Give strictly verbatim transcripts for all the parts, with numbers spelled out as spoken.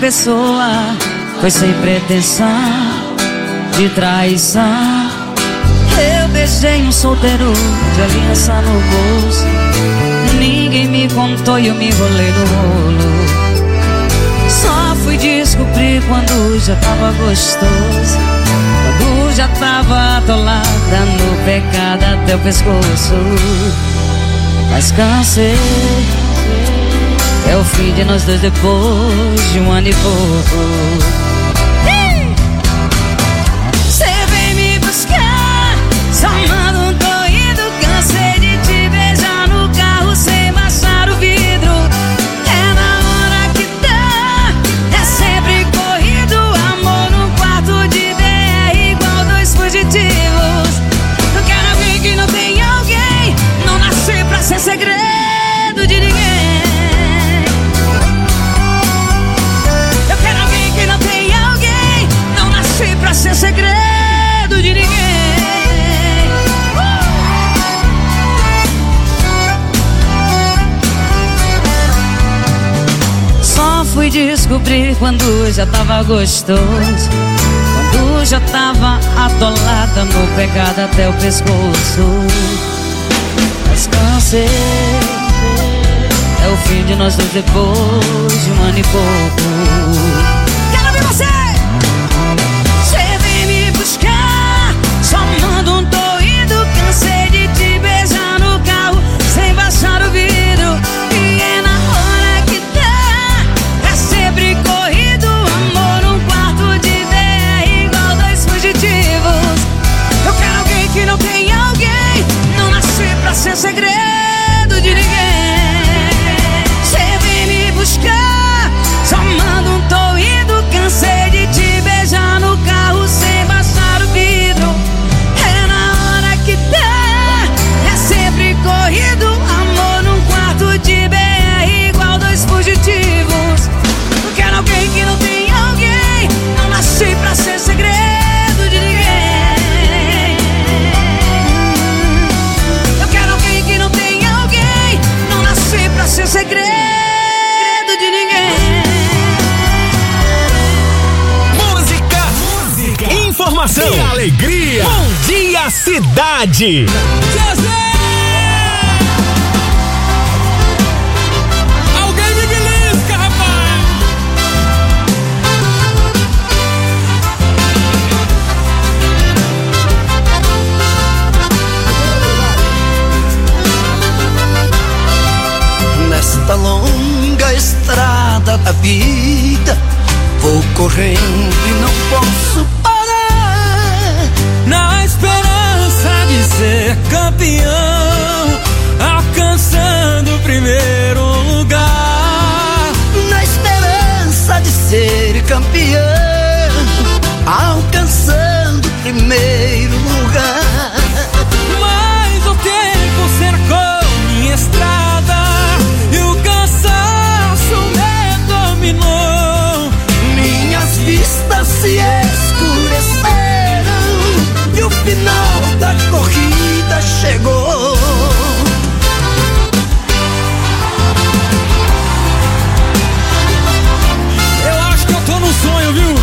Pessoa foi sem pretensão de traição. Eu beijei um solteiro de aliança no bolso. Ninguém me contou e eu me enrolei no rolo. Só fui descobrir quando já tava gostoso, quando já tava atolada no pecado até o pescoço. Mas cansei, é o fim de nós dois depois de um ano e pouco. Cê vem me buscar, só manda um tô indo. Cansei de te beijar no carro sem baixar o vidro. É na hora que dá, é sempre corrido. Amor no quarto de B R igual dois fugitivos. Não quero alguém que não tem alguém, não nasci pra ser segredo de ninguém. Pra ser segredo de ninguém. Só fui descobrir quando já tava gostoso, quando já tava atolada no pecado até o pescoço. Mas cansei, é o fim de nós dois depois de um ano e pouco. Quero ver você! Só manda um tô indo. Cansei de te beijar no carro sem baixar o vidro. E é na hora que dá, é sempre corrido. Amor num quarto de B R igual dois fugitivos. Eu quero alguém que não tem alguém, não nasci pra ser segredo de ninguém. Cê vem me buscar, só manda um tô indo. Cansei de te beijar no carro sem baixar o vidro. Corrido, amor num quarto de B R igual dois fugitivos. Eu quero alguém que não tem alguém, não nasci pra ser segredo de ninguém. Eu quero alguém que não tem alguém, não nasci pra ser segredo de ninguém. Música, música, informação e alegria. Bom dia, cidade. Nesta longa estrada da vida, vou correndo e não posso parar. Na esperança de ser campeão, alcançando o primeiro lugar. Na esperança de ser campeão, alcançando o primeiro lugar. Mas o tempo cercou minha estrada e o cansaço me dominou. Minhas vistas se escureceram e o final da corrida chegou. Eu acho que eu tô num sonho, viu?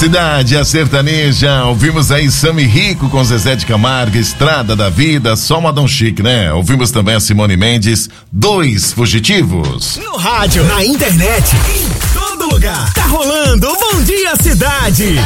Cidade, a sertaneja, ouvimos aí Sami Rico com Zezé de Camargo, Estrada da Vida, só modão chique, né? Ouvimos também a Simone Mendes, Dois Fugitivos. No rádio, na internet, em todo lugar, tá rolando o Bom Dia Cidade.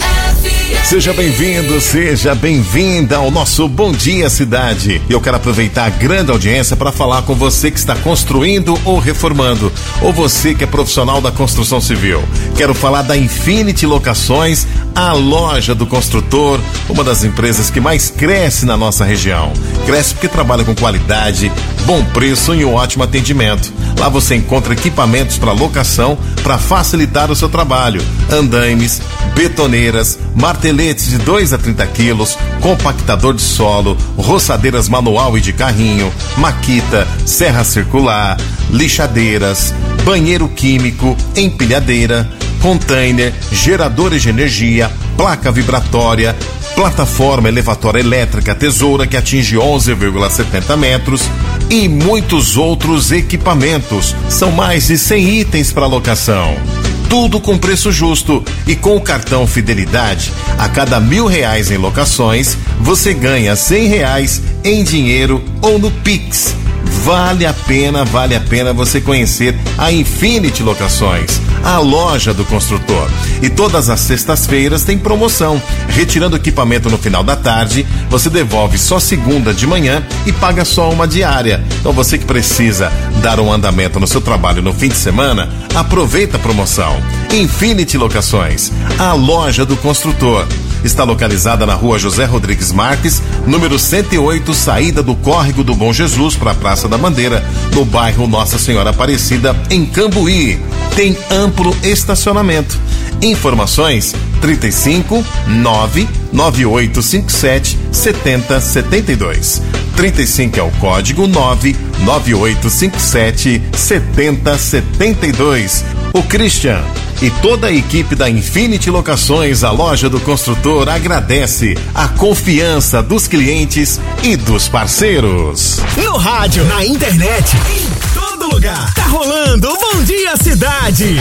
Seja bem-vindo, seja bem-vinda ao nosso Bom Dia Cidade. Eu quero aproveitar a grande audiência para falar com você que está construindo ou reformando, ou você que é profissional da construção civil. Quero falar da Infinity Locações, a loja do construtor, uma das empresas que mais cresce na nossa região. Cresce porque trabalha com qualidade, bom preço e um ótimo atendimento. Lá você encontra equipamentos para locação para facilitar o seu trabalho. Andaimes, betoneiras, marteletes de dois a trinta quilos, compactador de solo, roçadeiras manual e de carrinho, maquita, serra circular, lixadeiras, banheiro químico, empilhadeira, container, geradores de energia, placa vibratória, plataforma elevatória elétrica, tesoura que atinge onze vírgula setenta metros e muitos outros equipamentos. São mais de cem itens para locação. Tudo com preço justo e com o cartão Fidelidade, a cada mil reais em locações, você ganha cem reais em dinheiro ou no Pix. Vale a pena, vale a pena você conhecer a Infinity Locações, a loja do construtor. E todas as sextas-feiras tem promoção. Retirando o equipamento no final da tarde, você devolve só segunda de manhã e paga só uma diária. Então você que precisa dar um andamento no seu trabalho no fim de semana, aproveita a promoção. Infinity Locações, a loja do construtor. Está localizada na rua José Rodrigues Marques, número cento e oito, saída do Córrego do Bom Jesus para a Praça da Bandeira, no bairro Nossa Senhora Aparecida, em Cambuí. Tem amplo estacionamento. Informações trinta e cinco, nove nove oito cinco sete, sete zero sete dois. trinta e cinco é o código, nove nove oito cinco sete, sete zero sete dois. O Christian e toda a equipe da Infinity Locações, a loja do construtor, agradece a confiança dos clientes e dos parceiros. No rádio, na internet, em todo lugar, tá rolando o Bom Dia Cidade.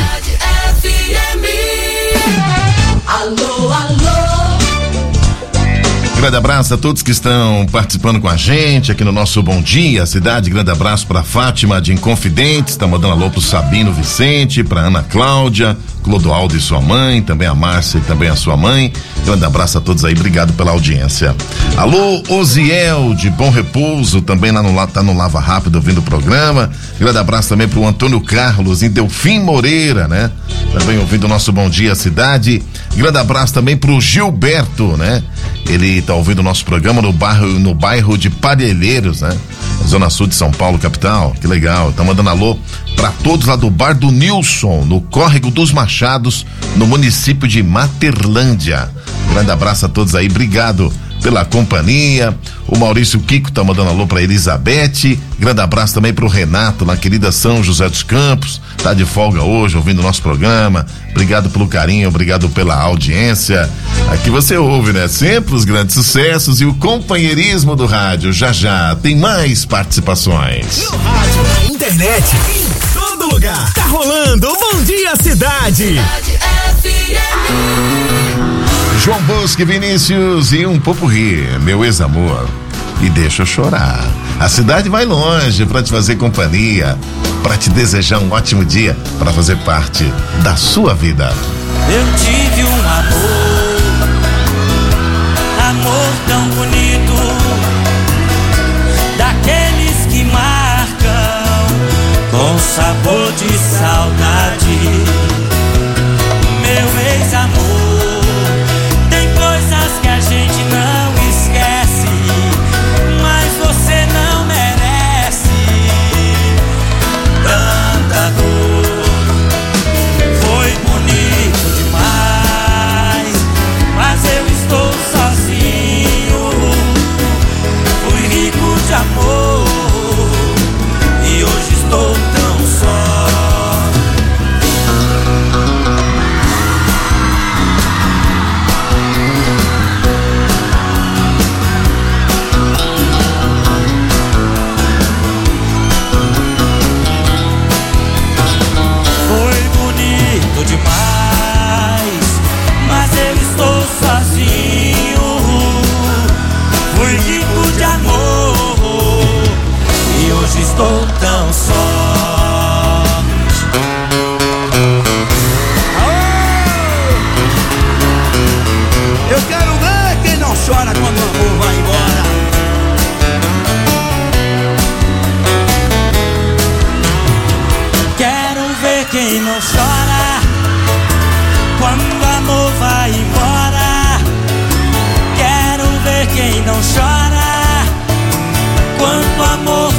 F M. Alô, alô. Grande abraço a todos que estão participando com a gente aqui no nosso Bom Dia Cidade. Grande abraço para Fátima de Inconfidentes, tá mandando alô pro Sabino Vicente, para Ana Cláudia, Clodoaldo e sua mãe, também a Márcia e também a sua mãe. Grande abraço a todos aí, obrigado pela audiência. Alô, Osiel de Bom Repouso, também lá no, tá no Lava Rápido ouvindo o programa. Grande abraço também pro Antônio Carlos em Delfim Moreira, né? Também ouvindo o nosso Bom Dia Cidade. Grande abraço também pro Gilberto, né? Ele tá ouvindo o nosso programa no bairro, no bairro de Parelheiros, né? Zona Sul de São Paulo, capital. Que legal. Tá mandando alô pra todos lá do Bar do Nilson, no Córrego dos Machados, no município de Materlândia. Grande abraço a todos aí, obrigado pela companhia. O Maurício Kiko tá mandando alô pra Elizabeth. Grande abraço também pro Renato, na querida São José dos Campos. Tá de folga hoje, ouvindo o nosso programa. Obrigado pelo carinho, obrigado pela audiência. Aqui você ouve, né? Sempre os grandes sucessos e o companheirismo do rádio. Já já tem mais participações. No rádio, na internet, em todo lugar, tá rolando o Bom Dia Cidade. João Bosco e Vinícius e um popurrí, meu ex-amor, e deixa eu chorar. A cidade vai longe pra te fazer companhia, pra te desejar um ótimo dia, pra fazer parte da sua vida. Eu tive um amor, amor tão bonito, daqueles que marcam com sabor de saudade. Meu ex-amor, que a gente não esquece, mas você não merece tanta dor. Foi bonito demais, mas eu estou sozinho. Fui rico de amor e hoje estou tão só. demais, mas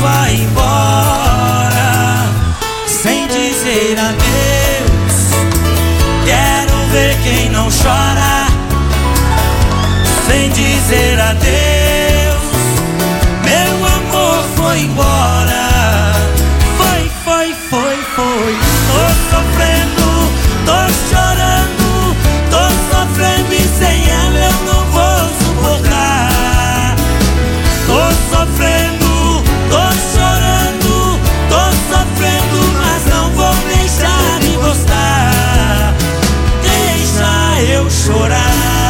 vai embora sem dizer adeus. Quero ver quem não chora sem dizer adeus. Meu amor foi embora. Foi, foi, foi, foi. Tô sofrendo, tô chorando, tô sofrendo e sem ela eu não vou suportar. Tô sofrendo, tô chorando, tô sofrendo, mas não vou deixar de gostar. Deixa eu chorar.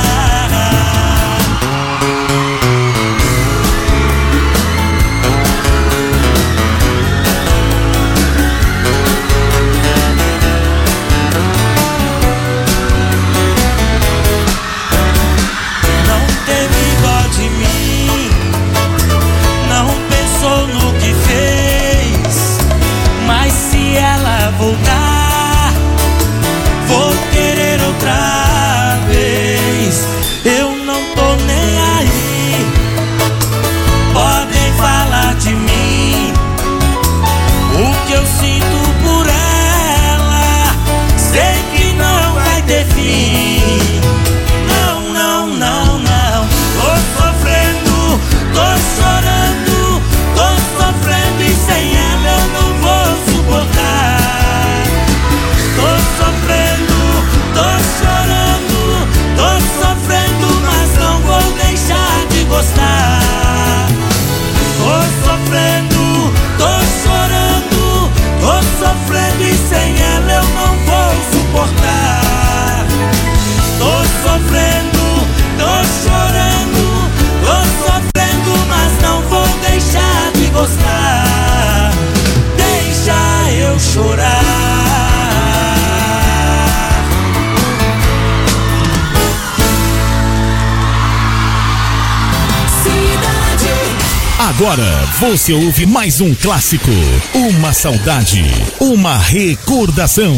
Voltar, vou querer outra vez. Eu não tô nem aí. Podem falar de mim, o que eu sinto por ela. Sei que não vai ter fim. Não, não, não, não. Tô sofrendo, tô chorando, tô sofrendo e sem ela eu não vou suportar. Tô sofrendo, tô chorando, tô sofrendo, mas não vou deixar de gostar. Tô sofrendo, tô chorando, tô sofrendo e sem ela eu não vou suportar. Tô sofrendo, tô chorando, tô sofrendo, mas não vou deixar de gostar. Deixa eu chorar. Agora você ouve mais um clássico, uma saudade, uma recordação.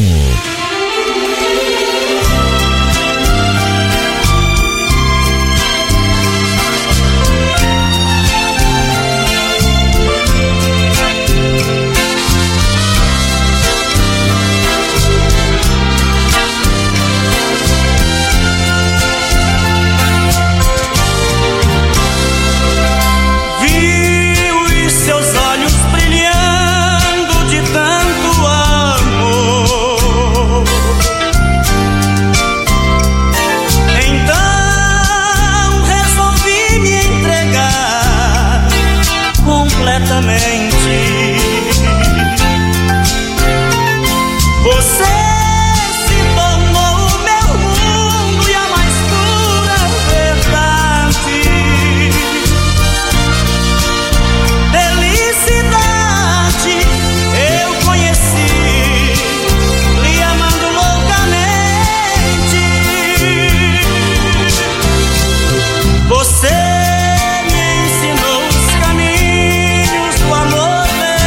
Você me ensinou os caminhos do amor.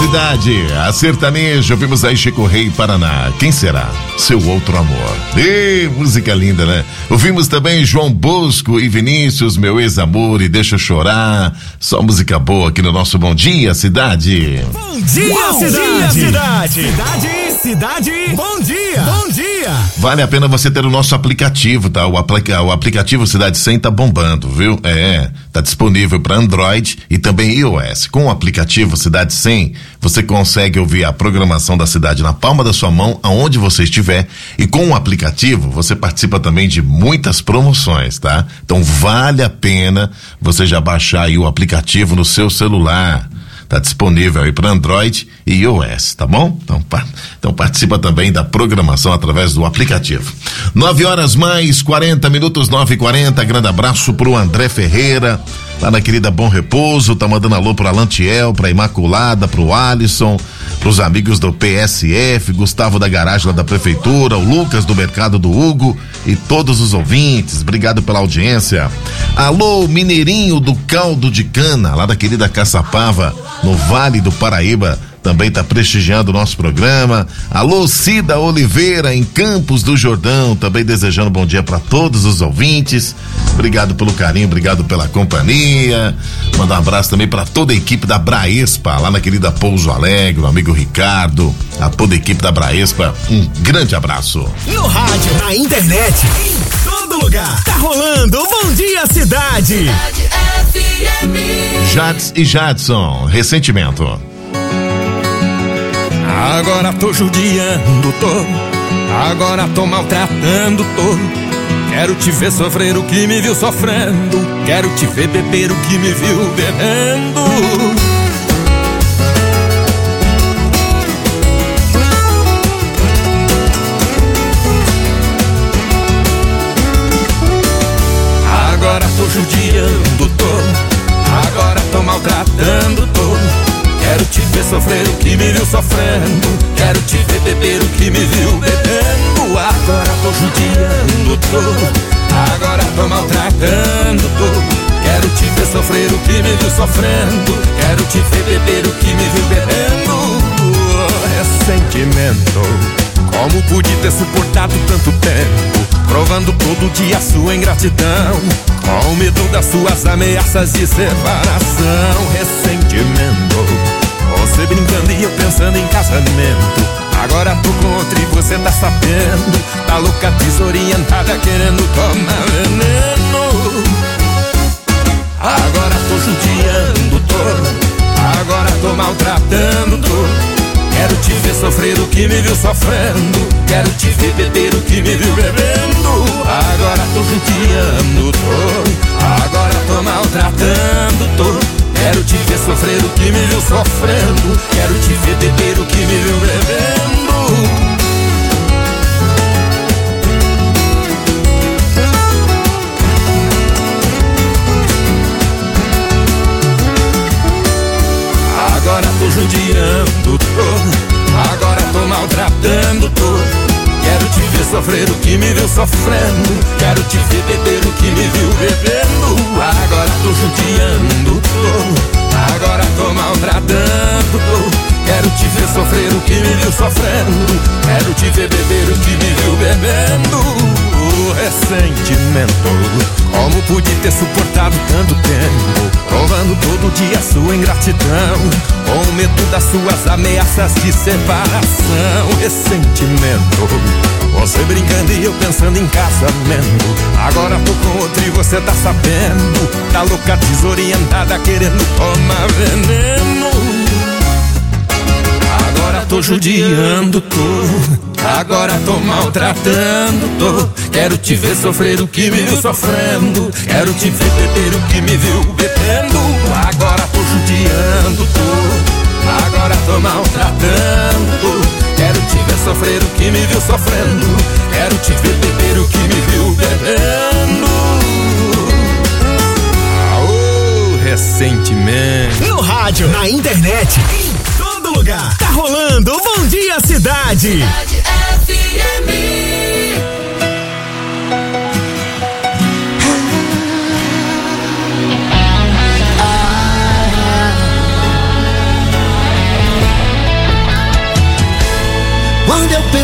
Cidade, a sertaneja, ouvimos aí Chico Rei, Paraná. Quem será? Seu outro amor. Ê, música linda, né? Ouvimos também João Bosco e Vinícius, Meu Ex-Amor e Deixa Eu Chorar. Só música boa aqui no nosso Bom Dia Cidade. Bom dia, Bom cidade. dia cidade! Cidade, cidade, bom dia! Bom dia! Vale a pena você ter o nosso aplicativo, tá? O, aplica, o aplicativo Cidade cem tá bombando, viu? É, tá disponível para Android e também iOS. Com o aplicativo Cidade cem, você consegue ouvir a programação da cidade na palma da sua mão, aonde você estiver, e com o aplicativo você participa também de muitas promoções, tá? Então vale a pena você já baixar aí o aplicativo no seu celular. Tá disponível aí para Android e iOS, tá bom? Então, pa, então participa também da programação através do aplicativo. Nove horas mais quarenta minutos, nove e quarenta. Grande abraço pro André Ferreira, lá na querida Bom Repouso. Tá mandando alô pro Alantiel, pra Imaculada, pro Alisson, pros amigos do P S F, Gustavo da garagem lá da prefeitura, o Lucas do mercado do Hugo e todos os ouvintes. Obrigado pela audiência. Alô, Mineirinho do Caldo de Cana, lá da querida Caçapava, no Vale do Paraíba, também tá prestigiando o nosso programa. Alô, Cida Oliveira, em Campos do Jordão, também desejando bom dia para todos os ouvintes. Obrigado pelo carinho, obrigado pela companhia. Mandar um abraço também para toda a equipe da Braespa, lá na querida Pouso Alegre, o amigo Ricardo, a toda a equipe da Braespa, um grande abraço. No rádio, na internet, em todo lugar, tá rolando Bom Dia Cidade. Jades e Jadson, Ressentimento. Agora tô judiando, tô. Agora tô maltratando, tô. Quero te ver sofrer o que me viu sofrendo. Quero te ver beber o que me viu bebendo. Agora tô judiando, tô. Agora tô maltratando, tô. Quero te ver sofrer o que me viu sofrendo. Quero te ver beber o que me viu bebendo. Agora tô judiando, tô. Agora tô maltratando, tô. Quero te ver sofrer o que me viu sofrendo. Quero te ver beber o que me viu bebendo. Ressentimento. Como pude ter suportado tanto tempo, provando todo dia a sua ingratidão, com medo das suas ameaças de separação. Ressentimento. Você brincando e eu pensando em casamento. Agora tô contra e você tá sabendo. Tá louca, desorientada, querendo tomar veneno. Agora tô judiando, tô. Agora tô maltratando, tô. Quero te ver sofrer o que me viu sofrendo. Quero te ver beber o que me viu bebendo. Agora tô judiando, tô. Agora tô maltratando, tô. Quero te ver sofrer o que me viu sofrendo. Quero te ver beber o que me viu bebendo. Agora tô judiando, tô. Agora tô maltratando, tô. Quero te ver sofrer o que me viu sofrendo. Quero te ver beber o que me viu bebendo. Agora tô judiando, tô. Agora tô maltratando, tô. Quero te ver sofrer o que me viu sofrendo. Quero te ver beber o que me viu bebendo. Ressentimento. Como pude ter suportado tanto tempo, provando todo dia a sua ingratidão, com medo das suas ameaças de separação. Ressentimento. Você brincando e eu pensando em casamento. Agora tô com outro e você tá sabendo. Tá louca, desorientada, querendo tomar veneno. Agora tô judiando, tô. Agora tô maltratando, tô. Quero te ver sofrer o que me viu sofrendo. Quero te ver beber o que me viu bebendo. Agora tô judiando, tô. Agora tô maltratando, tô. Quero te ver sofrer o que me viu sofrendo. Quero te ver beber o que me viu bebendo. Aô, ressentimento. No rádio, na internet, em todo lugar, tá rolando Bom Dia Cidade. F M.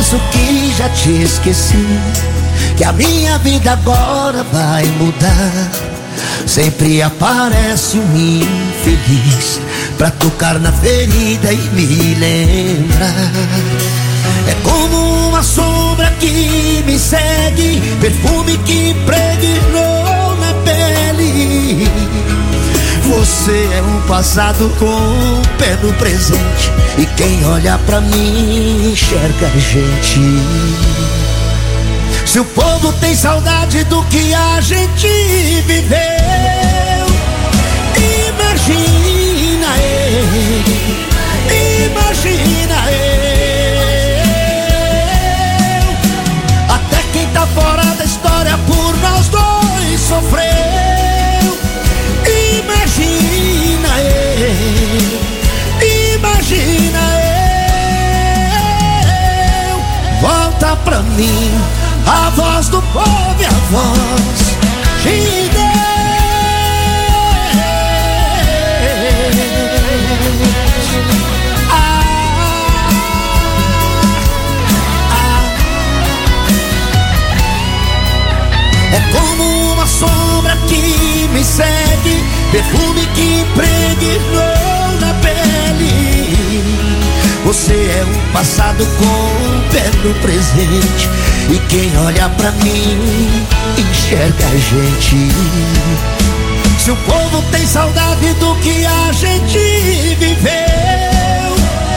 penso que já te esqueci, que a minha vida agora vai mudar. Sempre aparece um infeliz pra tocar na ferida e me lembrar. É como uma sombra que me segue, perfume que impregnou na pele. Você é um passado com o pé no presente, e quem olha pra mim enxerga a gente. Se o povo tem saudade do que a gente viveu, imagina eu, imagina eu. Até quem tá fora da história por nós dois sofreu. Imagina eu, imagina eu. Volta pra mim a voz do povo e a voz de Deus. Ah, ah. É como uma sombra que me segue, perfume que impregnou na pele. Você é um passado com o pé no presente, e quem olha pra mim enxerga a gente. Se o povo tem saudade do que a gente viveu,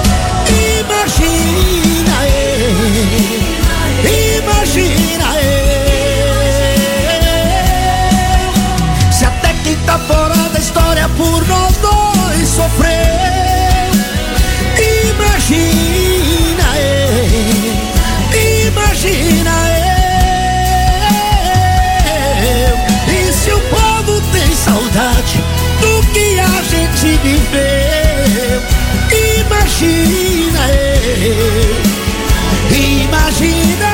imagina eu, imagina eu. Se até quem tá fora da história por nós dois sofreu, imagina eu, imagina eu. E se o povo tem saudade do que a gente viveu, imagina eu, imagina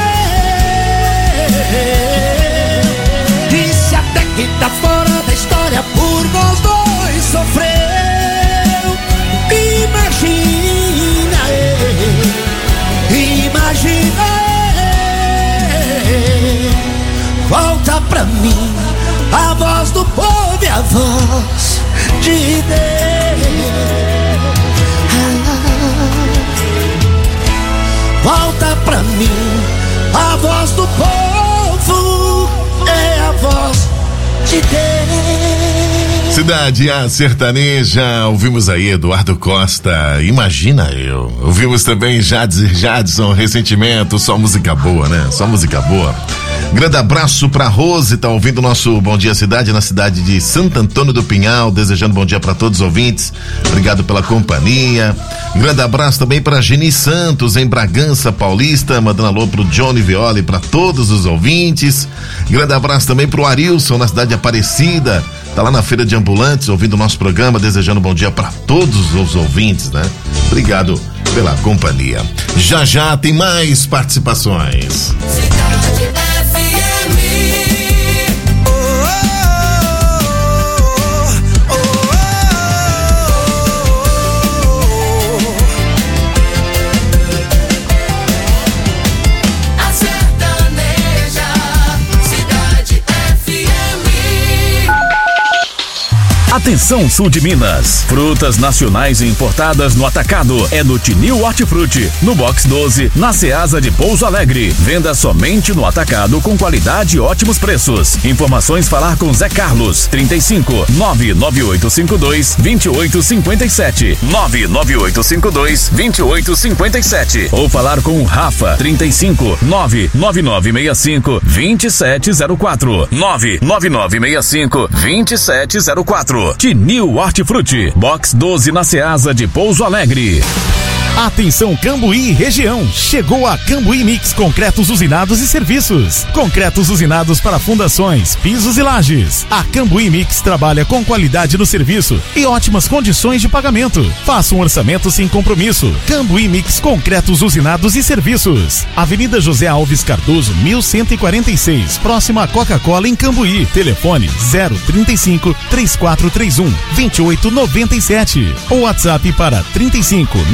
eu. E se até quem tá fora da história por nós dois sofreu, imagina eu, imagina eu. Volta pra mim a voz do povo e a voz de Deus. Volta pra mim a voz do povo, é a voz de Deus. Cidade A Sertaneja, ouvimos aí Eduardo Costa, imagina eu. Ouvimos também Jadson, Jadson, Ressentimento, só música boa, né? Só música boa. Grande abraço pra Rose, tá ouvindo o nosso Bom Dia Cidade na cidade de Santo Antônio do Pinhal, desejando bom dia pra todos os ouvintes. Obrigado pela companhia. Grande abraço também pra Geni Santos, em Bragança Paulista, mandando alô pro Johnny Violi, pra todos os ouvintes. Grande abraço também pro Arilson, na cidade de Aparecida, tá lá na feira de ambulantes, ouvindo o nosso programa, desejando bom dia pra todos os ouvintes, né? Obrigado pela companhia. Já já tem mais participações. Atenção, sul de Minas. Frutas nacionais e importadas no atacado é no Tinil Hortifruti, no Box doze, na Ceasa de Pouso Alegre. Venda somente no atacado com qualidade e ótimos preços. Informações falar com Zé Carlos, trinta e cinco, nove nove oito cinco dois, dois oito cinco sete, nove nove oito cinco dois, dois oito cinco sete. Ou falar com o Rafa, trinta e cinco, nove nove nove seis cinco, dois sete zero quatro, nove nove nove seis cinco, dois sete zero quatro. Tinil Hortifruti, Box doze na Ceasa de Pouso Alegre. Atenção Cambuí região, chegou a Cambuí Mix Concretos Usinados e Serviços. Concretos usinados para fundações, pisos e lajes. A Cambuí Mix trabalha com qualidade no serviço e ótimas condições de pagamento. Faça um orçamento sem compromisso. Cambuí Mix Concretos Usinados e Serviços. Avenida José Alves Cardoso, mil cento e quarenta e seis, próxima à Coca-Cola em Cambuí. Telefone zero trinta e cinco, três quatro três um, dois oito nove sete. Ou WhatsApp para trinta e cinco, nove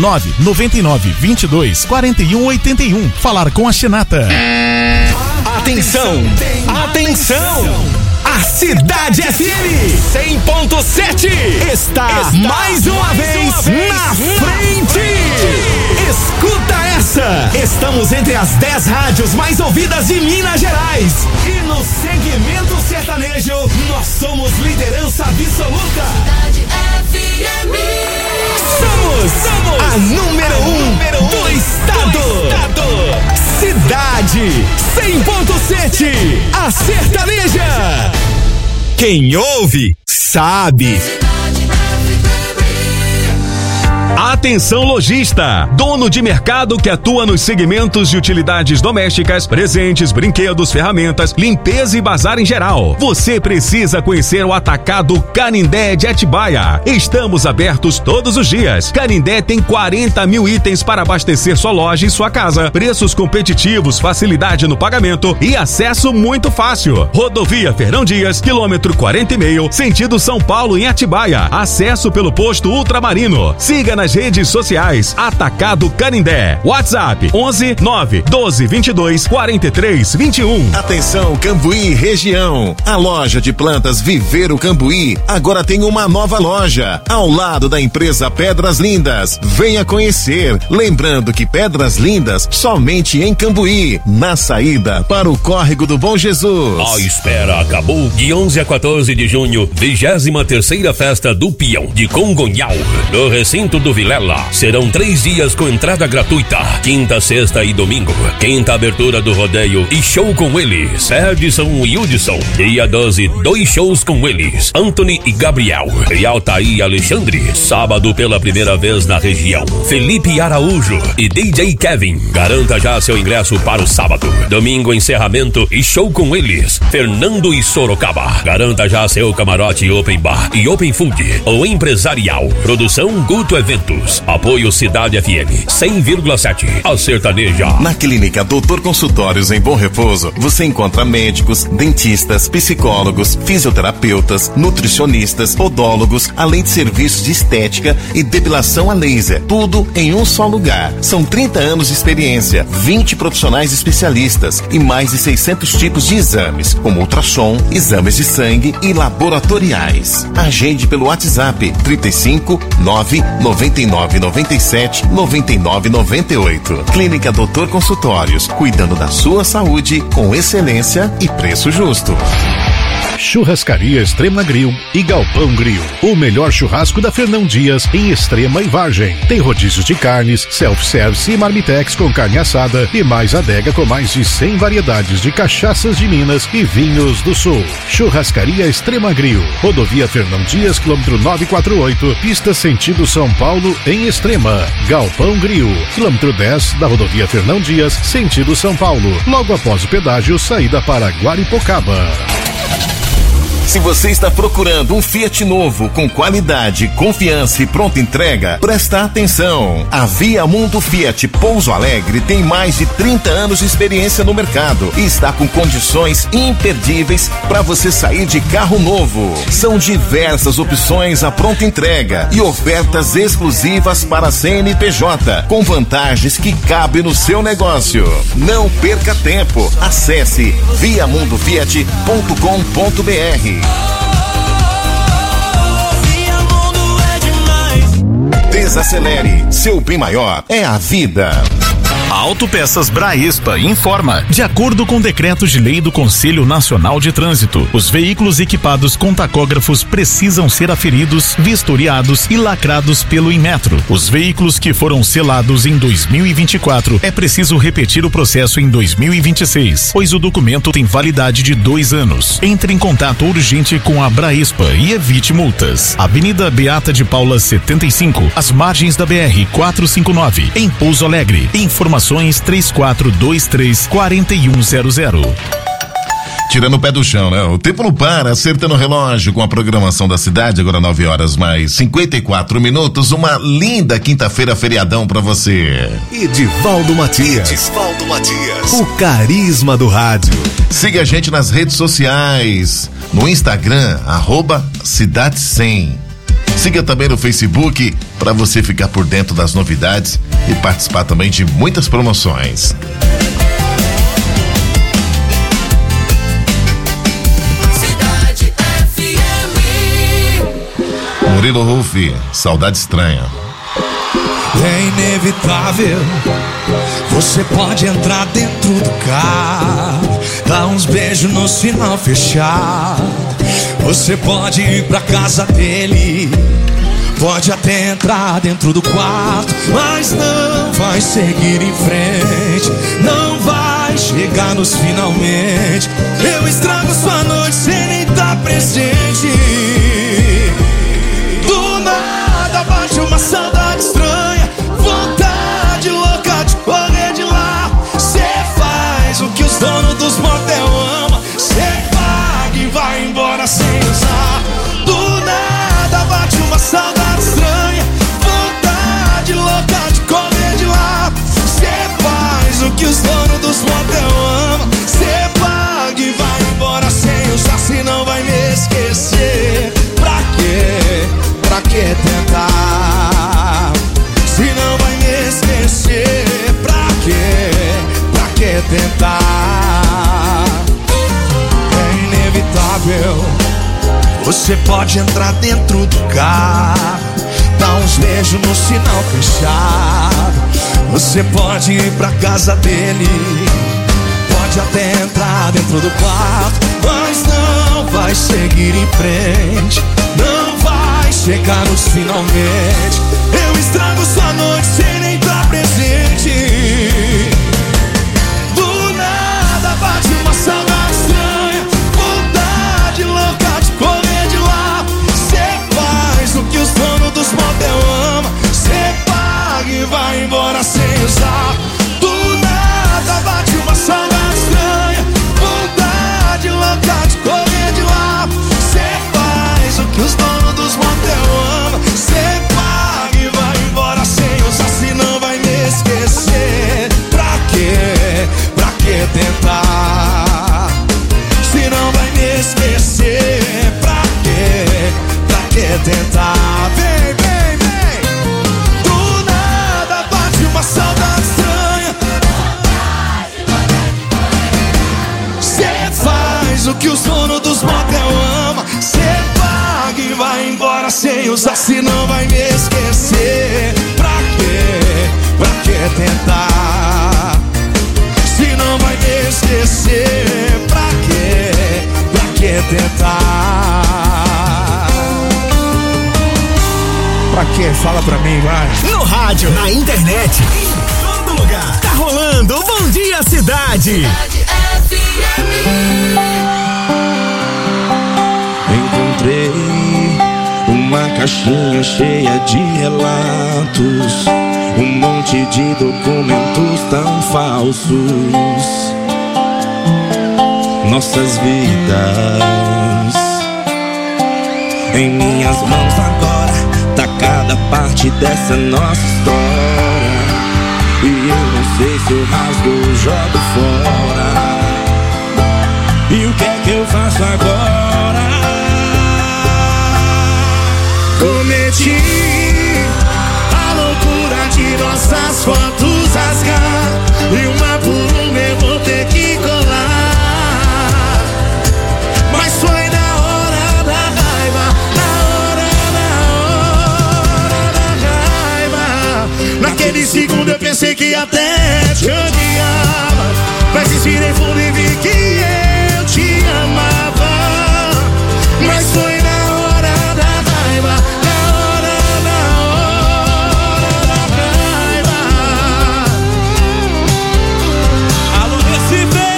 noventa e nove, vinte e dois, quarenta e um, oitenta e um. Falar com a Xenata. Atenção! Atenção! A Cidade F M cem ponto sete está, está mais uma mais vez uma na vez frente. frente. Escuta essa! Estamos entre as dez rádios mais ouvidas de Minas Gerais. E no segmento sertanejo, nós somos liderança absoluta. Cidade F M. Somos, somos a número a um número do, um estado. do estado. Cidade cem ponto sete, a sertaneja. Quem ouve, sabe. Atenção lojista, dono de mercado que atua nos segmentos de utilidades domésticas, presentes, brinquedos, ferramentas, limpeza e bazar em geral. Você precisa conhecer o Atacado Canindé de Atibaia. Estamos abertos todos os dias. Canindé tem quarenta mil itens para abastecer sua loja e sua casa. Preços competitivos, facilidade no pagamento e acesso muito fácil. Rodovia Fernão Dias, quilômetro quarenta e meio, sentido São Paulo em Atibaia. Acesso pelo posto Ultramarino. Siga nas redes sociais Atacado Canindé. WhatsApp onze nove doze vinte e dois quarenta e três vinte e um. Atenção Cambuí região. A loja de plantas Viveiro Cambuí agora tem uma nova loja ao lado da empresa Pedras Lindas. Venha conhecer. Lembrando que Pedras Lindas somente em Cambuí, na saída para o Córrego do Bom Jesus. A espera acabou. De onze a quatorze de junho, vigésima terceira festa do Peão de Congonhal, no recinto do Vilela. Serão três dias com entrada gratuita, quinta, sexta e domingo. Quinta abertura do rodeio e show com eles, Edson e Hudson. Dia doze, dois shows com eles, Anthony e Gabriel. E Altair e Alexandre. Sábado pela primeira vez na região, Felipe Araújo e D J Kevin. Garanta já seu ingresso para o sábado. Domingo, encerramento e show com eles, Fernando e Sorocaba. Garanta já seu camarote Open Bar e Open Food ou empresarial. Produção Guto Eventos. Apoio Cidade F M cem vírgula sete. A sertaneja. Na Clínica Doutor Consultórios em Bom Repouso, você encontra médicos, dentistas, psicólogos, fisioterapeutas, nutricionistas, podólogos, além de serviços de estética e depilação a laser. Tudo em um só lugar. São trinta anos de experiência, vinte profissionais especialistas e mais de seiscentos tipos de exames, como ultrassom, exames de sangue e laboratoriais. Agende pelo WhatsApp trinta e cinco, nove, noventa e nove, noventa e sete, noventa e nove, noventa e oito. Clínica Doutor Consultórios, cuidando da sua saúde com excelência e preço justo. Churrascaria Extrema Grill e Galpão Grill. O melhor churrasco da Fernão Dias em Extrema e Vargem. Tem rodízios de carnes, self-service e marmitex com carne assada e mais adega com mais de cem variedades de cachaças de Minas e vinhos do Sul. Churrascaria Extrema Grill. Rodovia Fernão Dias, quilômetro novecentos e quarenta e oito, pista sentido São Paulo em Extrema. Galpão Grill, quilômetro dez da rodovia Fernão Dias, sentido São Paulo. Logo após o pedágio, saída para Guaripocaba. Se você está procurando um Fiat novo com qualidade, confiança e pronta entrega, presta atenção. A Via Mundo Fiat Pouso Alegre tem mais de trinta anos de experiência no mercado e está com condições imperdíveis para você sair de carro novo. São diversas opções à pronta entrega e ofertas exclusivas para C N P J, com vantagens que cabem no seu negócio. Não perca tempo. Acesse via mundo fiat ponto com ponto br. Desacelere, seu bem maior é a vida. A Autopeças Braespa informa. De acordo com decretos de lei do Conselho Nacional de Trânsito, os veículos equipados com tacógrafos precisam ser aferidos, vistoriados e lacrados pelo Inmetro. Os veículos que foram selados em dois mil e vinte e quatro é preciso repetir o processo em dois mil e vinte e seis, pois o documento tem validade de dois anos. Entre em contato urgente com a Braespa e evite multas. Avenida Beata de Paula setenta e cinco, às margens da B R quatrocentos e cinquenta e nove, em Pouso Alegre. Informações três quatro dois três, quatro um zero zero. Tirando o pé do chão, né? O tempo não para, acertando o relógio com a programação da cidade, agora nove horas mais cinquenta e quatro minutos, uma linda quinta-feira feriadão pra você. Edivaldo Matias. Edivaldo Matias. O carisma do rádio. Siga a gente nas redes sociais, no Instagram, arroba Cidade cem. Siga também no Facebook para você ficar por dentro das novidades e participar também de muitas promoções. Cidade F M. Murilo Ruf, Saudade Estranha. É inevitável, você pode entrar dentro do carro, dar uns beijos no sinal fechado. Você pode ir pra casa dele, pode até entrar dentro do quarto, mas não vai seguir em frente, não vai chegar nos finalmente. Eu estrago sua noite sem nem estar presente. Do nada bate uma saudade estranha, vontade louca de correr de lá. Cê faz o que os donos dos motel amam, cê paga e vai embora sem usar. Do nada bate uma saudade estranha, vontade louca de correr de lá. Cê faz o que os donos dos motel amam, cê paga e vai embora sem usar. Se não vai me esquecer, pra quê? Pra que tentar? Se não vai me esquecer, pra quê? Pra que tentar? É inevitável, você pode entrar dentro do carro, dar uns beijos no sinal fechado. Você pode ir pra casa dele, pode até entrar dentro do quarto, mas não vai seguir em frente, não vai chegar nos finalmente. Eu estrago sua noite sem nem estar presente. Do nada bate uma saudade estranha, vontade louca de correr de lá. Cê faz o que os donos dos motel amam, cê paga e vai embora sem usar. Do nada bate uma saudade estranha, vontade louca de correr de lá. Cê faz o que os donos dos motel amam, cê paga e vai embora sem usar. Se não vai me esquecer, pra quê? Pra que tentar? Se não vai me esquecer, pra quê? Pra que tentar? Vem, vem, vem. Do nada bate uma saudade estranha, cê faz o que os donos dos motel amam, cê paga e vai embora sem usar. Se não vai me esquecer, pra quê? Pra que tentar? Se não vai me esquecer, pra quê? Pra que tentar? Pra quê? Fala pra mim, vai. No rádio, na internet, em todo lugar. Tá rolando o Bom Dia Cidade. Encontrei uma caixinha cheia de relatos, um monte de documentos tão falsos. Nossas vidas em minhas mãos agora, tá cada parte dessa nossa história. E eu não sei se eu rasgo ou jogo fora. E o que é que eu faço agora? Cometi a loucura de nossas fotos rasgar, e uma por uma eu vou ter que colar. Mas foi na hora da raiva, na hora, na hora da raiva. Naquele segundo eu pensei que até te odiava, mas respirei fundo e vi que eu te amava. Mas foi na hora da raiva, na hora, na hora da raiva. Alô, Recife!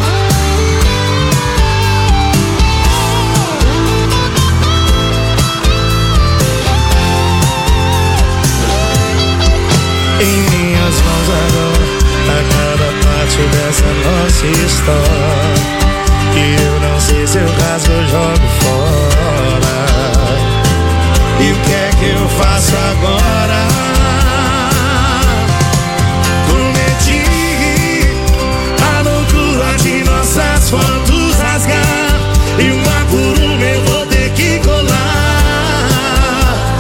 Em minhas mãos agora, a cada parte dessa nossa história, que eu não sei se eu rasgo ou jogo fora. E o que é que eu faço agora? Prometi a loucura de nossas fotos rasgar, e uma por uma eu vou ter que colar.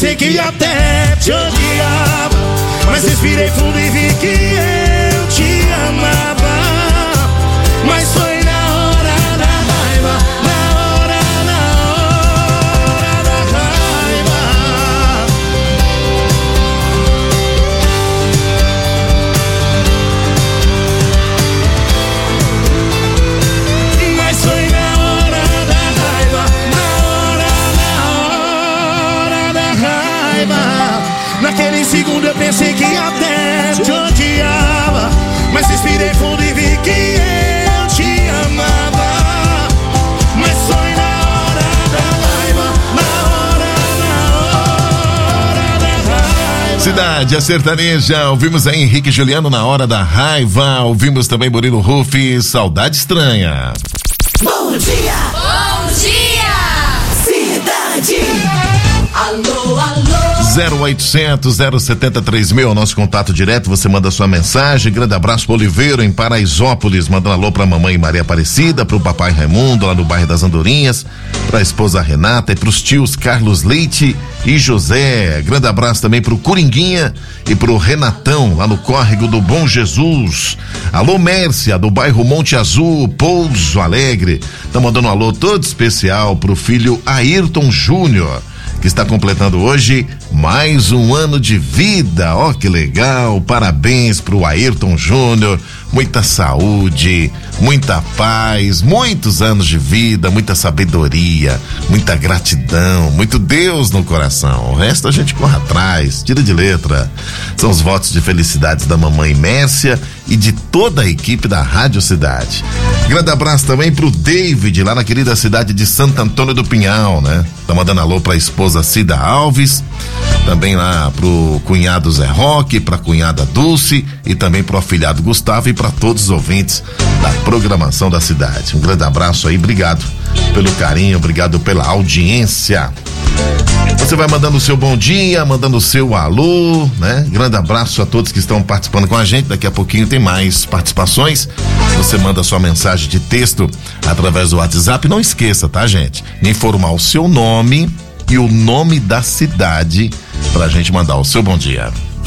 pensei que até te odiava, mas respirei fundo e vi que eu te amava. Mas foi na hora da raiva, na hora, na hora da raiva. Mas foi na hora da raiva, na hora, na hora da raiva. Naquele segundo eu pensei que até te odiava, mas respirei fundo e vi que eu te amava. Mas foi na hora da raiva, na hora, na hora da raiva. Cidade, a sertaneja, ouvimos aí Henrique e Juliano na hora da raiva, ouvimos também Murilo Rufi, Saudade Estranha. Bom dia! Bom dia! Cidade! Alô, alô! zero oitocentos, zero setenta, três mil, o nosso contato direto, você manda sua mensagem. Grande abraço pro Oliveiro, em Paraisópolis, mandando alô pra mamãe Maria Aparecida, pro papai Raimundo, lá no bairro das Andorinhas, pra esposa Renata e pros tios Carlos Leite e José. Grande abraço também pro Coringuinha e pro Renatão, lá no córrego do Bom Jesus. Alô Mércia, do bairro Monte Azul, Pouso Alegre, tá mandando um alô todo especial pro filho Ayrton Júnior, que está completando hoje mais um ano de vida. Ó, que legal, parabéns pro Ayrton Júnior, muita saúde, muita paz, muitos anos de vida, muita sabedoria, muita gratidão, muito Deus no coração. O resto a gente corre atrás, tira de letra. São os votos de felicidades da mamãe Mércia e de toda a equipe da Rádio Cidade. Grande abraço também pro David, lá na querida cidade de Santo Antônio do Pinhal, né? Tá mandando alô pra esposa Cida Alves, também lá pro cunhado Zé Roque, pra cunhada Dulce e também pro afilhado Gustavo e pra todos os ouvintes da programação da cidade. Um grande abraço aí, obrigado pelo carinho, obrigado pela audiência. Você vai mandando o seu bom dia, mandando o seu alô, né? Grande abraço a todos que estão participando com a gente. Daqui a pouquinho tem mais participações. Você manda sua mensagem de texto através do WhatsApp. Não esqueça, tá, gente? De informar o seu nome e o nome da cidade pra gente mandar o seu bom dia.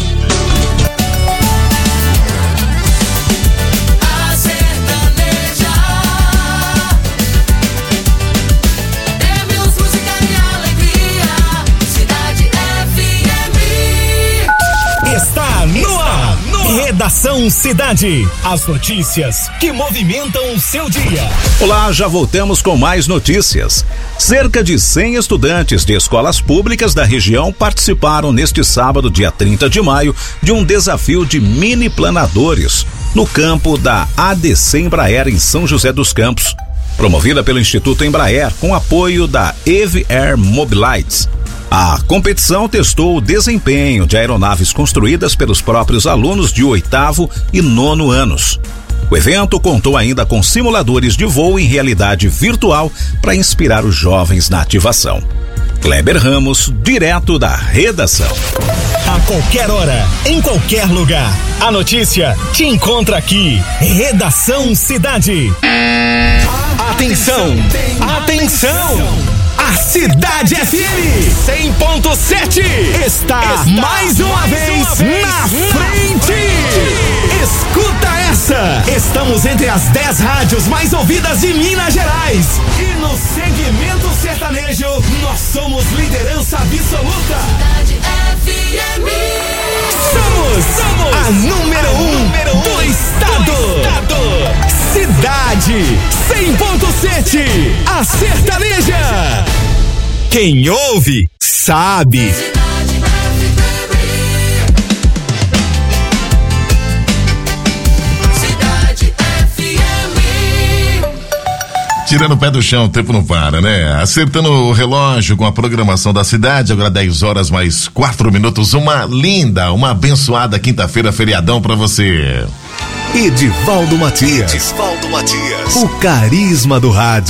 No ar, Redação Cidade. As notícias que movimentam o seu dia. Olá, já voltamos com mais notícias. Cerca de cem estudantes de escolas públicas da região participaram neste sábado, dia trinta de maio, de um desafio de mini planadores no campo da A D C Embraer em São José dos Campos, promovida pelo Instituto Embraer com apoio da Eve Air Mobilites. A competição testou o desempenho de aeronaves construídas pelos próprios alunos de oitavo e nono anos. O evento contou ainda com simuladores de voo em realidade virtual para inspirar os jovens na ativação. Kleber Ramos, direto da redação. A qualquer hora, em qualquer lugar, a notícia te encontra aqui. Redação Cidade. Atenção, atenção! A Cidade F M cem ponto sete está, está mais uma mais vez, uma vez na, na frente. frente. Escuta essa! Estamos entre as dez rádios mais ouvidas de Minas Gerais. E no segmento sertanejo, nós somos liderança absoluta. Cidade F M. Somos, somos a número a um número do, um estado. do estado. Cidade cem ponto sete, a sertaneja. Quem ouve, sabe. Cidade F M. Tirando o pé do chão, o tempo não para, né? Acertando o relógio com a programação da cidade, agora dez horas mais quatro minutos. Uma linda, uma abençoada quinta-feira, feriadão pra você. Edivaldo Matias. Edivaldo Matias. O carisma do rádio.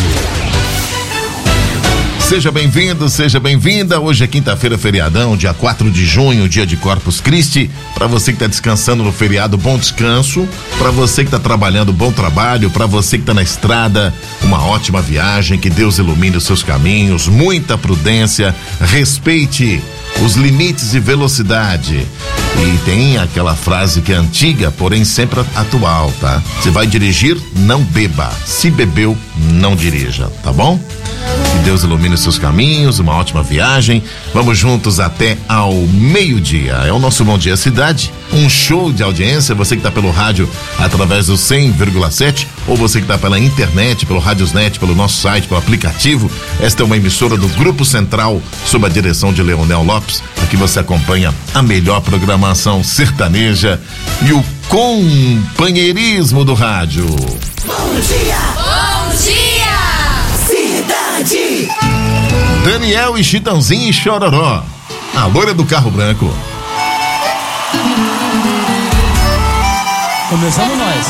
Seja bem-vindo, seja bem-vinda. Hoje é quinta-feira, feriadão, dia quatro de junho, dia de Corpus Christi. Para você que está descansando no feriado, bom descanso. Para você que está trabalhando, bom trabalho. Para você que está na estrada, uma ótima viagem. Que Deus ilumine os seus caminhos, muita prudência, respeite os limites de velocidade. E tem aquela frase que é antiga, porém sempre atual, tá? Você vai dirigir, não beba. Se bebeu, não dirija, tá bom? Que Deus ilumine os seus caminhos, uma ótima viagem. Vamos juntos até ao meio-dia. É o nosso Bom Dia Cidade, um show de audiência. Você que está pelo rádio através do cem vírgula sete ou você que está pela internet, pelo Radiosnet, pelo nosso site, pelo aplicativo. Esta é uma emissora do Grupo Central, sob a direção de Leonel Lopes. Aqui você acompanha a melhor programação sertaneja e o companheirismo do rádio. Bom dia! Bom dia! Cidade! Daniel e Chitãozinho e Chororó, a loira do carro branco. Começamos nós.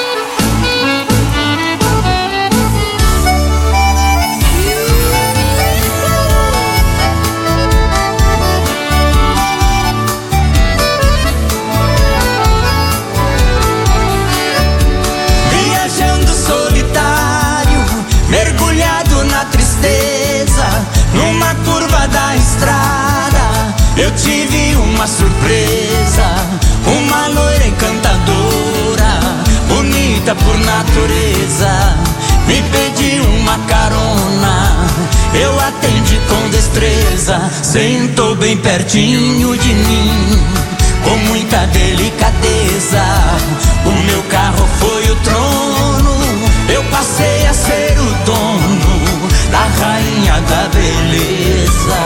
Viajando solitário, mergulhado na tristeza, numa curva da estrada, eu tive uma surpresa. Uma loira encantadora, bonita por natureza, me pediu uma carona, eu atendi com destreza. Sentou bem pertinho de mim, com muita delicadeza. O meu carro foi o trono, eu passei a ser o dono da rainha da beleza.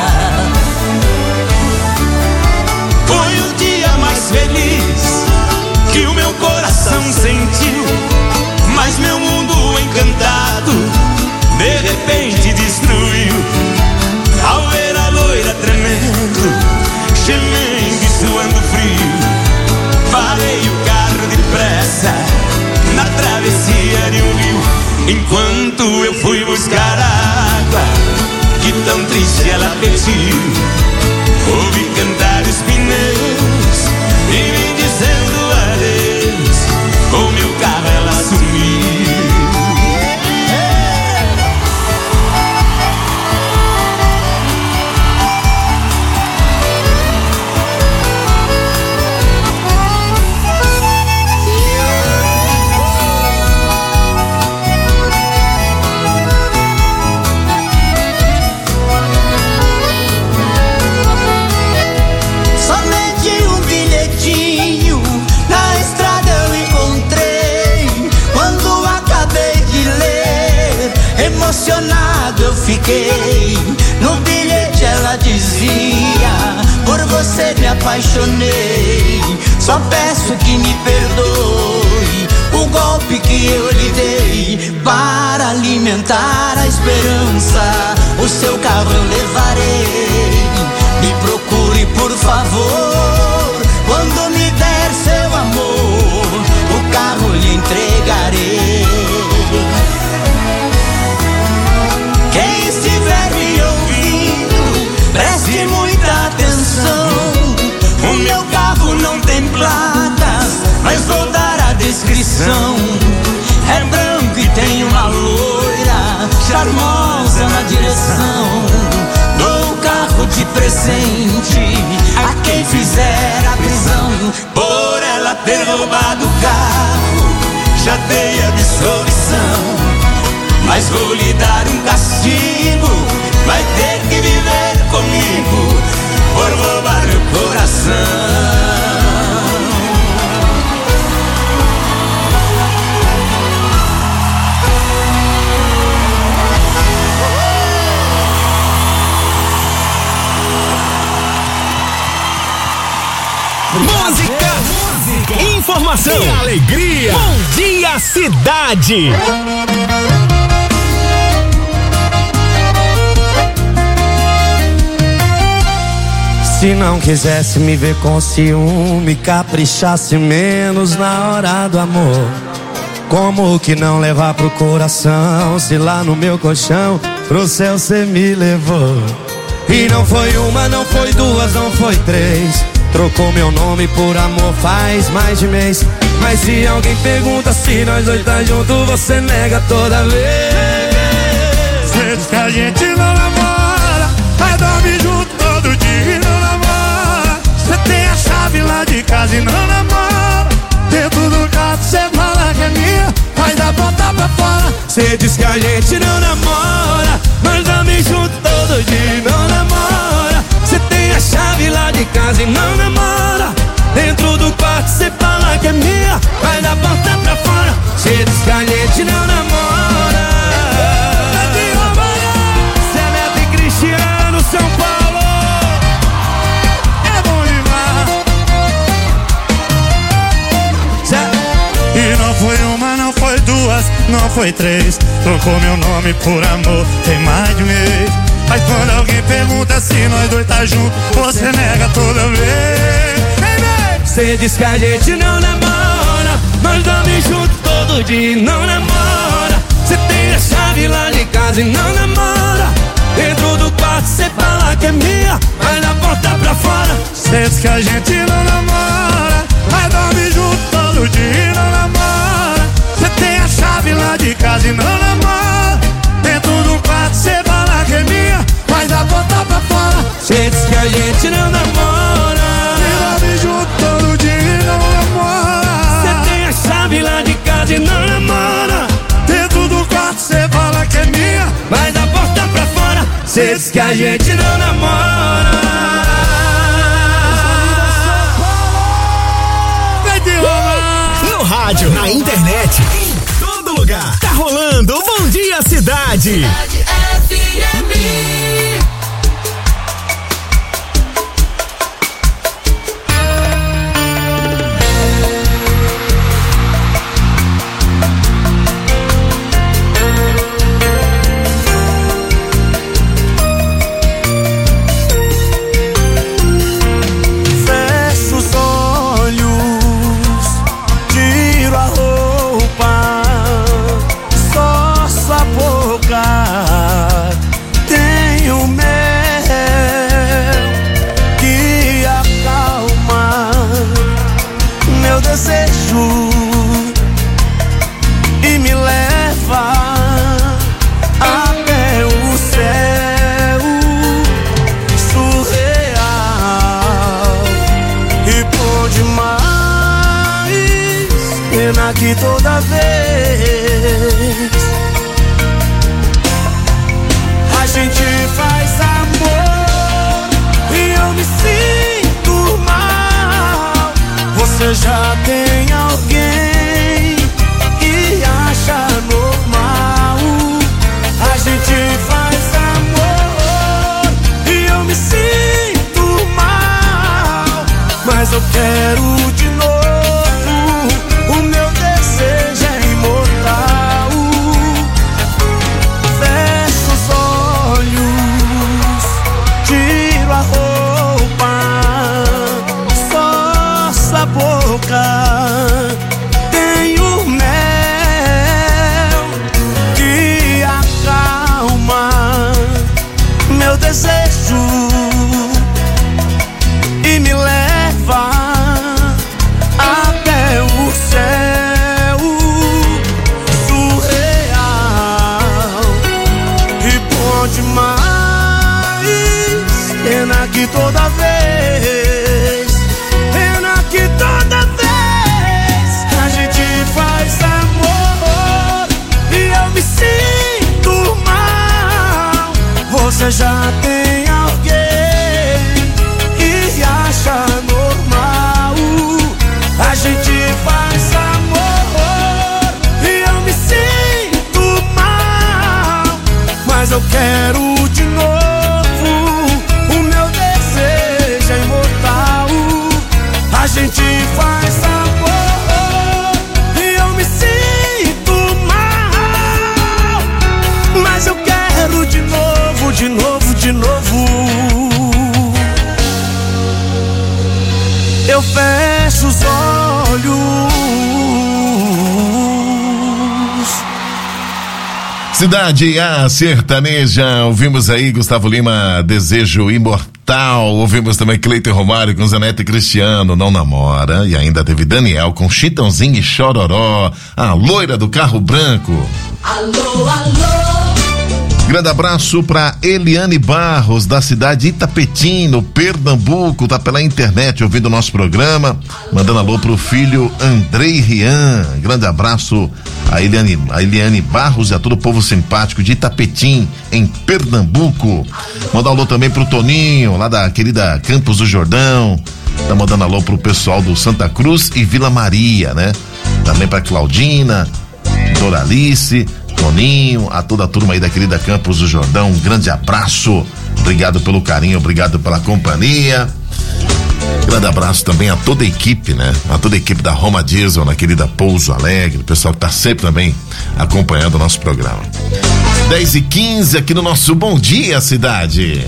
Foi o dia mais feliz que o meu coração sentiu, mas meu mundo encantado de repente destruiu. Ao ver a loira tremendo, gemendo e suando frio, parei o carro depressa na travessia de um rio. Enquanto eu fui buscar água, que tão triste ela pediu, ouvi cantar os pneus e me dizendo adeus. Com meu carro ela sumiu. Emocionado eu fiquei, no bilhete ela dizia: por você me apaixonei, só peço que me perdoe o golpe que eu lhe dei. Para alimentar a esperança, o seu carro eu levarei. Me procure por favor, quando me der seu amor, o carro lhe entregarei. Quem estiver me ouvindo, preste muita atenção. O meu carro não tem placas, mas vou dar a descrição. É branco e tem uma loira charmosa na direção. Dou o carro de presente a quem fizer a prisão. Por ela ter roubado o carro, já dei a dissolução. Mas vou lhe dar um castigo, vai ter que viver comigo por roubar meu coração. Música, música, informação e alegria. Bom dia, cidade. Se não quisesse me ver com ciúme, caprichasse menos na hora do amor. Como que não levar pro coração, se lá no meu colchão pro céu cê me levou? E não foi uma, não foi duas, não foi três. Trocou meu nome por amor faz mais de mês. Mas se alguém pergunta se nós dois tá junto, você nega toda vez. Cê diz que a gente não namora, mas dorme junto todo dia e não namora. de casa e não namora. Dentro do carro cê fala que é minha, mas da porta pra fora cê diz que a gente não namora. Nós dormimos junto todo dia e não namora. Cê tem a chave lá de casa e não namora. Dentro do quarto cê fala que é minha, mas da porta pra fora cê diz que a gente não namora. Cê é Neto e Cristiano, São Paulo. É bom demais. E não foi uma, não foi duas, não foi três. Trocou meu nome por amor, tem mais de um mês. Mas quando alguém pergunta se nós dois tá junto, você nega toda vez. Cê diz que a gente não namora. Nós dormimos junto todo dia e não namora. Cê tem a chave lá de casa e não namora. Dentro do quarto cê fala que é minha, mas na porta pra fora cê diz que a gente não namora. Nós dormimos junto todo dia e não namora. Cê tem a chave lá de casa e não namora. Dentro do quarto cê fala que é minha, mas na porta pra fora cê diz que a gente não namora. Nós dormimos junto todo dia e não namora. Cê tem a chave lá de casa e não namora. Dentro do quarto cê fala que é minha, mas da porta pra fora cê diz que a gente não namora. No rádio, na internet, em todo lugar. Tá rolando o Bom Dia Cidade. F M. Que toda vez a gente faz amor e eu me sinto mal. Você já tem alguém que acha normal. A gente faz amor e eu me sinto mal, mas eu quero de novo. O meu desejo é imortal. Fecho os olhos, tiro a roupa, só a boca. Tenho mel que acalma meu desejo e me leva até o céu surreal e bom demais. Pena que toda vez, pena que toda vez a gente faz amor e eu me sinto mal. Você já tem alguém que acha normal. A gente faz amor e eu me sinto mal, mas eu quero de novo. O meu desejo é imortal. A gente faz amor e eu me sinto mal, mas eu quero de novo, de novo, de novo. Eu fecho os olhos. Cidade A Sertaneja, ouvimos aí Gustavo Lima, Desejo Imortal, ouvimos também Cleiton Romário com Zanete Cristiano, Não Namora, e ainda teve Daniel com Chitãozinho e Chororó, a loira do carro branco. Alô, alô. Grande abraço para Eliane Barros, da cidade de Itapetim, no Pernambuco, tá pela internet ouvindo o nosso programa, mandando alô pro filho Andrei Rian. Grande abraço a Eliane, a Eliane Barros e a todo o povo simpático de Itapetim, em Pernambuco. Manda alô também pro Toninho, lá da querida Campos do Jordão. Tá mandando alô pro pessoal do Santa Cruz e Vila Maria, né? Também pra Claudina, Doralice, Toninho, a toda a turma aí da querida Campos do Jordão, um grande abraço, obrigado pelo carinho, obrigado pela companhia. Grande abraço também a toda a equipe, né? A toda a equipe da Roma Diesel, na querida Pouso Alegre, o pessoal que tá sempre também acompanhando o nosso programa. dez e quinze aqui no nosso Bom Dia Cidade.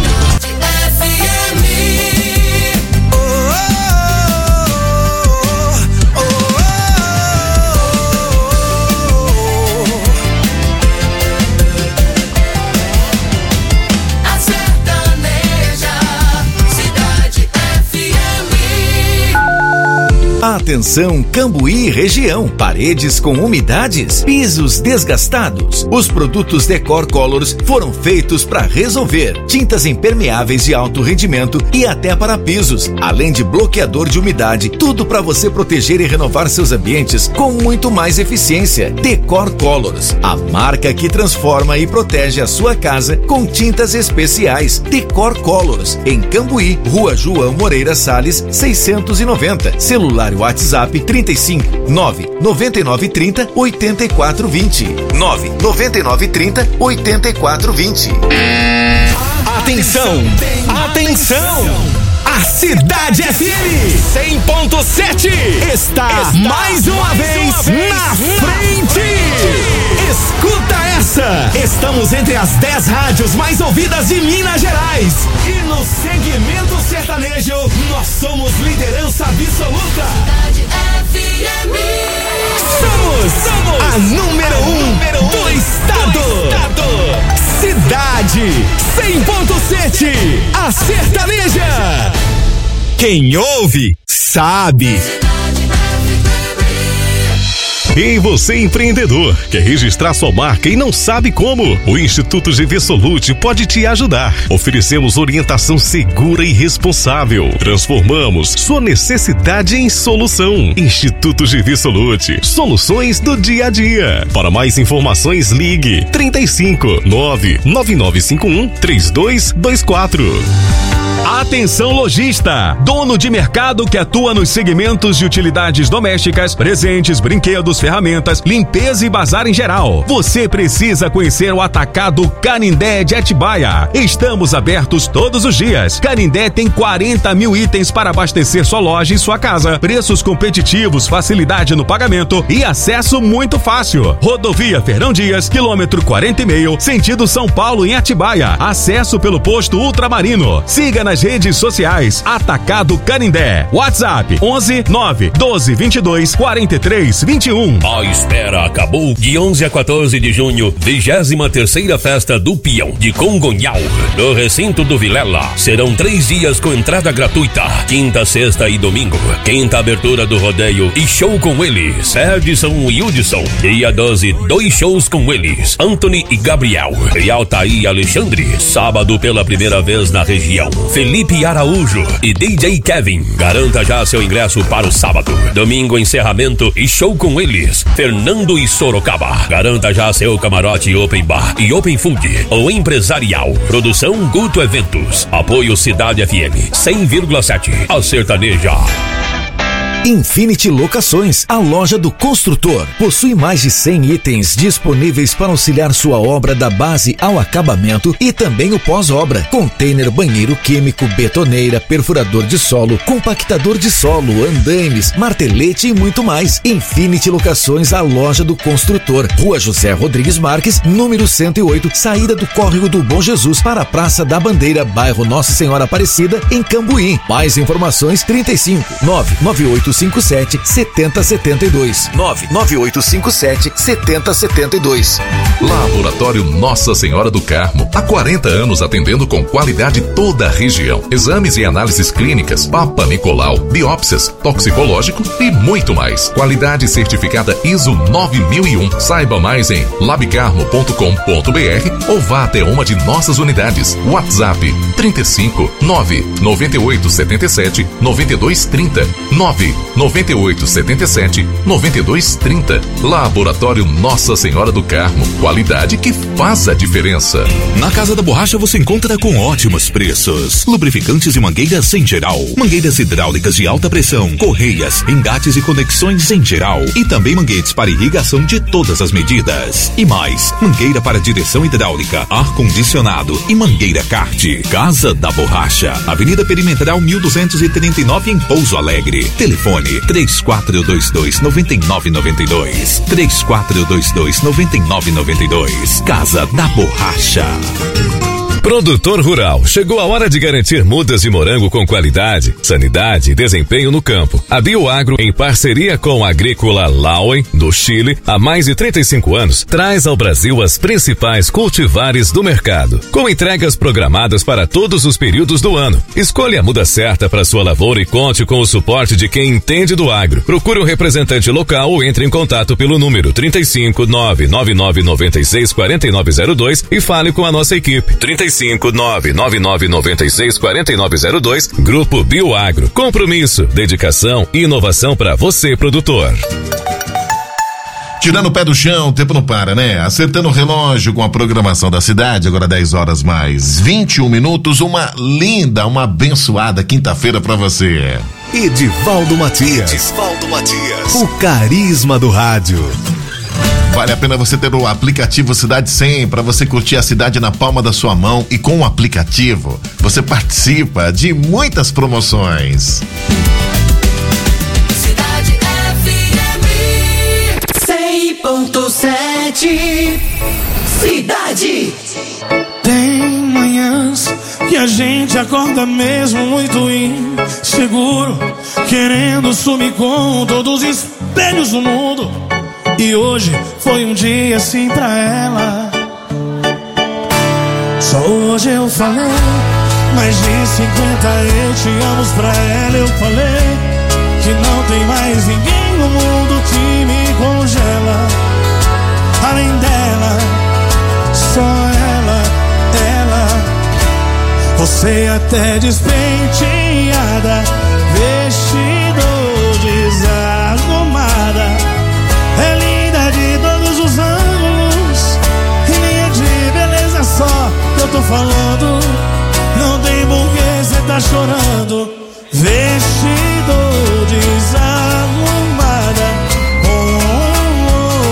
Atenção Cambuí região, paredes com umidades, pisos desgastados. Os produtos Decor Colors foram feitos para resolver. Tintas impermeáveis de alto rendimento e até para pisos, além de bloqueador de umidade, tudo para você proteger e renovar seus ambientes com muito mais eficiência. Decor Colors, a marca que transforma e protege a sua casa com tintas especiais. Decor Colors, em Cambuí, Rua João Moreira Salles, seiscentos e noventa. Celular WhatsApp trinta e cinco, nove nove nove trinta, oitenta e quatro vinte. nove nove nove trinta, oitenta e quatro vinte. Atenção! Atenção! A Cidade F M cem ponto sete está, está mais uma mais vez uma na vez frente! Escuta essa! Estamos entre as dez rádios mais ouvidas de Minas Gerais. E no segmento sertanejo, nós somos liderança absoluta. Cidade F M. Somos, somos a número um, número um do, estado. do estado. Cidade cem ponto sete, a sertaneja. Quem ouve, sabe. E você, empreendedor, quer registrar sua marca e não sabe como? O Instituto G V Solute pode te ajudar. Oferecemos orientação segura e responsável. Transformamos sua necessidade em solução. Instituto G V Solute, soluções do dia a dia. Para mais informações, ligue trinta e cinco, nove nove nove cinco um, três dois dois quatro. Atenção lojista, dono de mercado que atua nos segmentos de utilidades domésticas, presentes, brinquedos, ferramentas, limpeza e bazar em geral. Você precisa conhecer o Atacado Canindé de Atibaia. Estamos abertos todos os dias. Canindé tem quarenta mil itens para abastecer sua loja e sua casa. Preços competitivos, facilidade no pagamento e acesso muito fácil. Rodovia Fernão Dias, quilômetro quarenta e meio, sentido São Paulo em Atibaia. Acesso pelo posto Ultramarino. Siga nas redes sociais Atacado Canindé. WhatsApp onze nove doze vinte e dois quarenta e três vinte e um. A espera acabou. De onze a quatorze de junho, vigésima terceira festa do Peão de Congonhal, no recinto do Vilela. Serão três dias com entrada gratuita, quinta, sexta e domingo. Quinta abertura do rodeio e show com eles, Edson e Hudson. Dia doze, dois shows com eles, Anthony e Gabriel. E Altair e Alexandre. Sábado, pela primeira vez na região, Felipe Araújo e D J Kevin. Garanta já seu ingresso para o sábado. Domingo, encerramento e show com eles, Fernando e Sorocaba. Garanta já seu camarote Open Bar e Open Food ou empresarial. Produção Guto Eventos. Apoio Cidade F M cem vírgula sete. A sertaneja. Infinity Locações, a loja do construtor. Possui mais de cem itens disponíveis para auxiliar sua obra da base ao acabamento e também o pós-obra. Container, banheiro químico, betoneira, perfurador de solo, compactador de solo, andaimes, martelete e muito mais. Infinity Locações, a loja do construtor. Rua José Rodrigues Marques, número cento e oito, saída do Córrego do Bom Jesus para a Praça da Bandeira, bairro Nossa Senhora Aparecida, em Cambuí. Mais informações trinta e cinco, nove nove oito oito cinco sete, sete zero sete dois. nove nove oito cinco sete, sete zero sete dois. Laboratório Nossa Senhora do Carmo. Há quarenta anos atendendo com qualidade toda a região. Exames e análises clínicas, Papa Nicolau, biópsias, toxicológico e muito mais. Qualidade certificada I S O nove mil e um. Saiba mais em labcarmo ponto com ponto br ou vá até uma de nossas unidades. WhatsApp trinta e cinco, nove nove oito sete sete, nove dois três zero, nove nove oito sete sete, nove dois três zero. Laboratório Nossa Senhora do Carmo. Qualidade que faz a diferença. Na Casa da Borracha você encontra com ótimos preços. Lubrificantes e mangueiras em geral. Mangueiras hidráulicas de alta pressão. Correias, engates e conexões em geral. E também manguetes para irrigação de todas as medidas. E mais, mangueira para direção hidráulica, ar-condicionado e mangueira kart. Casa da Borracha. Avenida Perimetral mil duzentos e trinta e nove em Pouso Alegre. Telefone três quatro dois dois, nove nove nove dois. três quatro dois dois, nove nove nove dois. Casa da Borracha. Produtor rural, chegou a hora de garantir mudas de morango com qualidade, sanidade e desempenho no campo. A Bioagro, em parceria com a Agrícola Lauen, do Chile, há mais de trinta e cinco anos, traz ao Brasil as principais cultivares do mercado, com entregas programadas para todos os períodos do ano. Escolha a muda certa para sua lavoura e conte com o suporte de quem entende do agro. Procure um representante local ou entre em contato pelo número trinta e cinco, nove nove nove nove seis, quatro nove zero dois e fale com a nossa equipe. trinta e cinco, nove nove nove nove seis, quatro nove zero dois. Grupo Bioagro. Compromisso, dedicação e inovação para você, produtor. Tirando o pé do chão, o tempo não para, né? Acertando o relógio com a programação da cidade, agora dez horas mais vinte e um minutos, uma linda, uma abençoada quinta-feira pra você. Edivaldo Matias. Edivaldo Matias. O carisma do rádio. Vale a pena você ter o aplicativo Cidade cem para você curtir a cidade na palma da sua mão, e com o aplicativo você participa de muitas promoções. Cidade F M cem ponto sete. Cidade. Tem manhãs que a gente acorda mesmo muito inseguro, querendo sumir com todos os espelhos do mundo. E hoje foi um dia assim pra ela. Só hoje eu falei mais de cinquenta eu te amo pra ela. Eu falei que não tem mais ninguém no mundo que me congela. Além dela, só ela, ela. Você até despenteada, vestido desarrumada, é linda de todos os ângulos, e nem é de beleza só que eu tô falando. Não tem porquê cê tá chorando. Vestido desarrumado,